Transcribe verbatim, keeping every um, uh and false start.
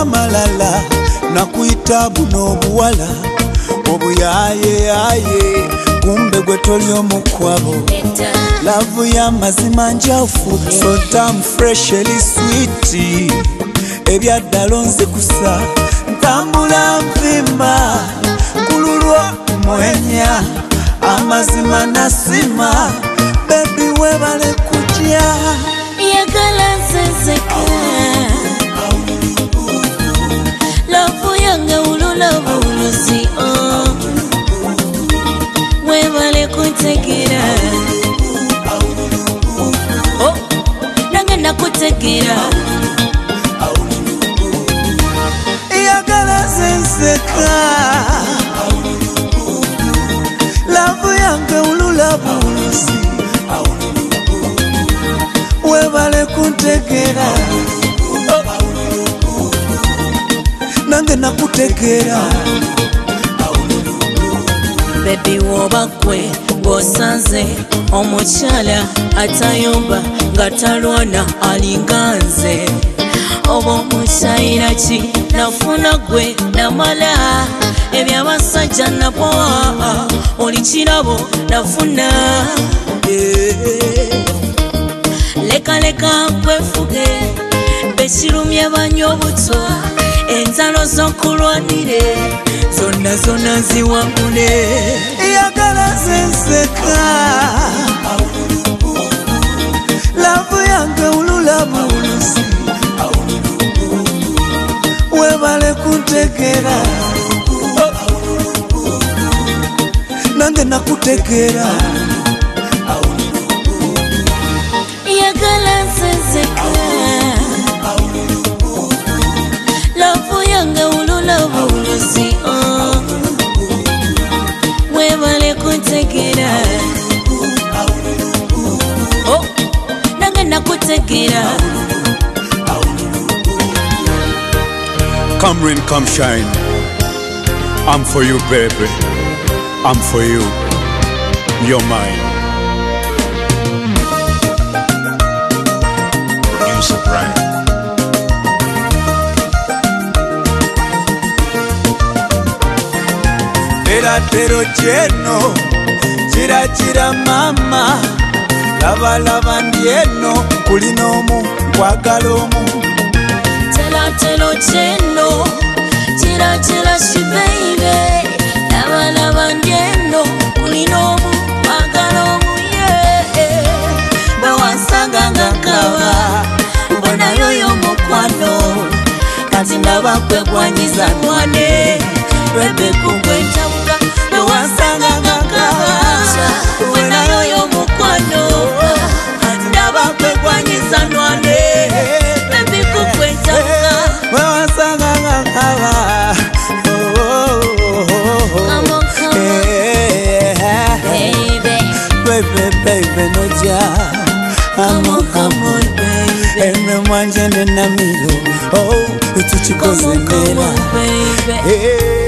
amalala nakuyita buno obuwala obuyayeyaye kumbe gwe toli omukwabo lavu ya mazima njafu so damn freshly sweet ebyaddalo nzikusa ntambula nvimba kululwa mwenya amazima nasima baby webale kujya yagala zezeka lavu yange ulula buluzi webale kutegera oh nange nakutegera yagala zezeka lavu yange ulula buluzi webale kutegera nange nakutegera baby woba gwe ng'osanze omukyala atayomba nga talwana alinganze oba omukyayira ki nafuna gwe namala ebyabasajja napoa oli kirabo nafuna leka leka kwefuge bekirumye banywa obutwa enzalo z'okulwanire zonna zonna ziwangule yagala zenseka lavu yange ulula buluzi webale kuntegera nange nakutegera yagala zenseka lavu yange ulula buluzi webale kuntegera oh nange nakutegera. Come rain, come shine. I'm for you, baby. I'm for you. You're mine. Producer Brian. Tera tero cheno, chira chira mama. Lava lava ndieno, kulinomu, kwagalomu. Tera tero cheno, chira chira shi baby. Lava lava ndieno, kulinomu, kwagalomu yeah. Bawasanga ngakawa, mbona yoyo mukwano. Kati ndaba kwe kwanyiza nwane. Rebe kukweta muka Bewasanga ngakawa Wena yoyo mukwano Ndaba kwe kwanyiza nwane Rebe kukweta muka Bewasanga ngakawa Come on, come on Baby Baby, baby, no ja Come on, come on, baby Eme mwanje nena milo Oh, utuchikoze nena Come on, come on, baby Hey